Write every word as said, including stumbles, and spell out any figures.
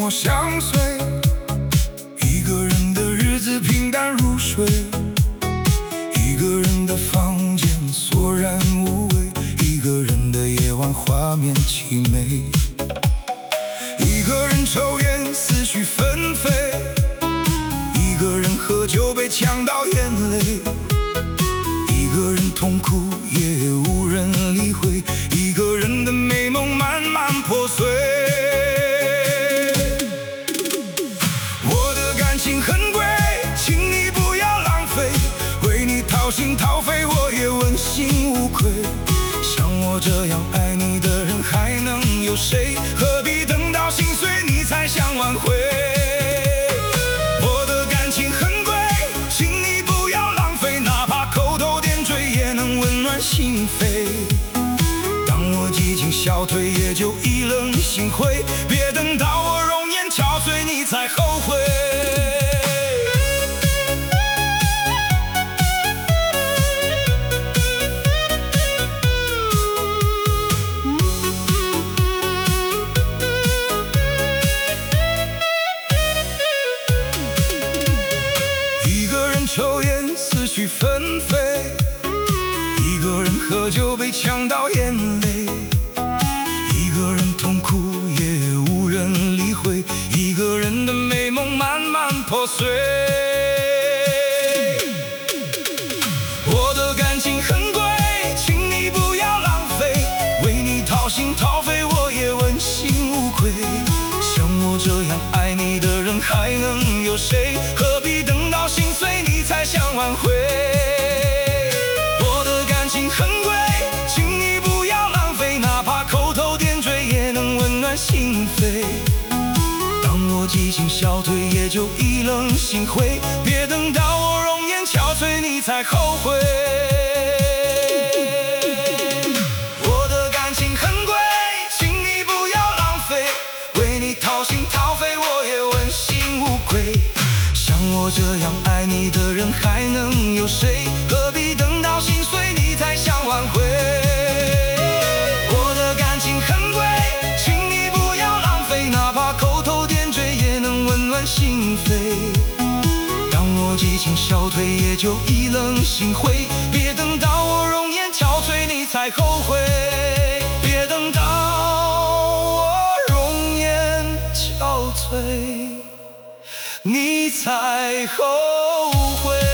默相随，一个人的日子平淡如水，一个人的房间索然无味，一个人的夜晚画面凄美，一个人抽烟思绪纷飞，一个人喝酒被呛到眼泪，一个人痛哭也无人理会，一个人的美梦慢慢破碎。我的感情很贵，请你不要浪费，为你掏心掏肺我也问心无愧，像我这样爱你的人还能有谁？何必等到心碎你才想挽回？我的感情很贵，请你不要浪费，哪怕口头点缀也能温暖心扉。当我激情消退也就意冷心灰，别等到我容颜憔悴你才后悔。抽烟思绪纷飞，一个人喝酒被呛到眼泪，一个人痛哭也无人理会，一个人的美梦慢慢破碎。我的感情很贵，请你不要浪费，为你掏心掏肺我也问心无愧，像我这样爱你的人还能有谁？何必等到心碎你才想挽回？我的感情很贵，请你不要浪费，哪怕口头点缀也能温暖心扉。当我激情消退也就意冷心灰，别等到我容颜憔悴你才后悔。我的感情很贵，请你不要浪费，为你掏心掏肺我也问心无愧，像我这样爱你的人还能有谁？何必等到心碎你才想挽回？我的感情很贵，请你不要浪费，哪怕口头点缀也能温暖心扉。当我激情消退也就意冷心灰，别等到我容颜憔悴你才后悔，别等到我容颜憔悴你才后悔。